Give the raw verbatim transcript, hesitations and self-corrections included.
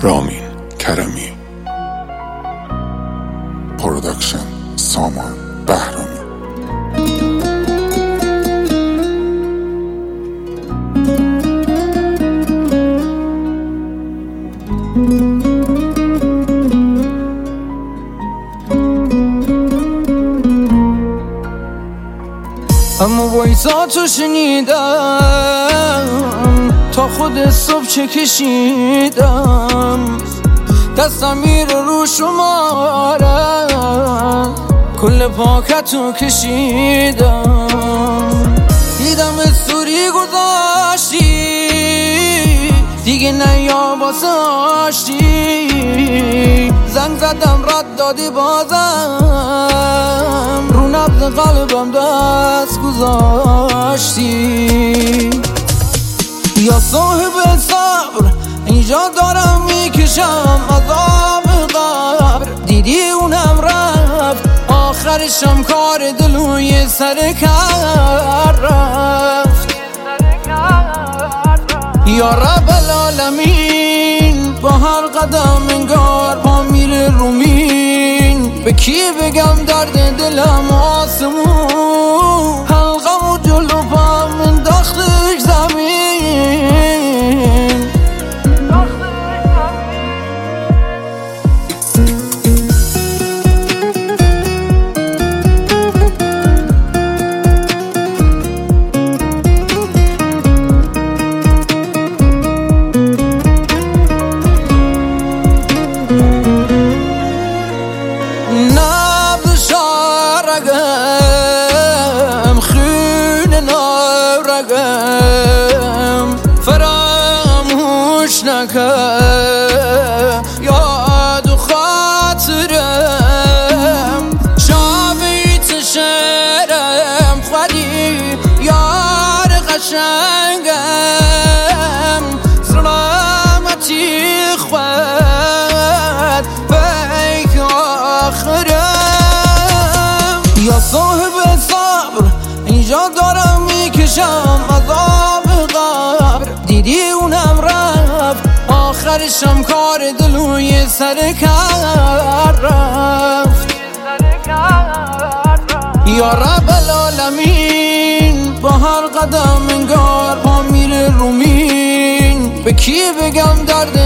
رامین کرمی، پروداکشن سامان بهرامی. اما وایساتو شنیدم تا خود صبح چه کشیدم، دستم میره رو شماره کل پاکتو کشیدم. دیدم استوری گذاشتی دیگه نیا واسه آشتی، زنگ زدم رد دادی بازم رو نبض قلبم دست گذاشتی. یا صاحب صبر اینجا دارم میکشم عذاب قبر، دیدی اونم رفت آخرشم کار دلوی سر کار رفت. یا رب العالمین با هر قدم انگار پا میره رومین، به کی بگم درد دلم آسمون، حلقم و جلو پام انداختش زمین. فراموش نکن یاد و خاطرم، شابیت شرم خودی یار قشنگم، سلامتی خود بیک آخرم. یا صاحب صبر اینجا دارم میکشم عذاب قبر، دیدی اونم رفت آخرشم کار دلوی سر کار رفت. یا رب العالمین با هر قدم انگار پا میره رومین، به کی بگم درد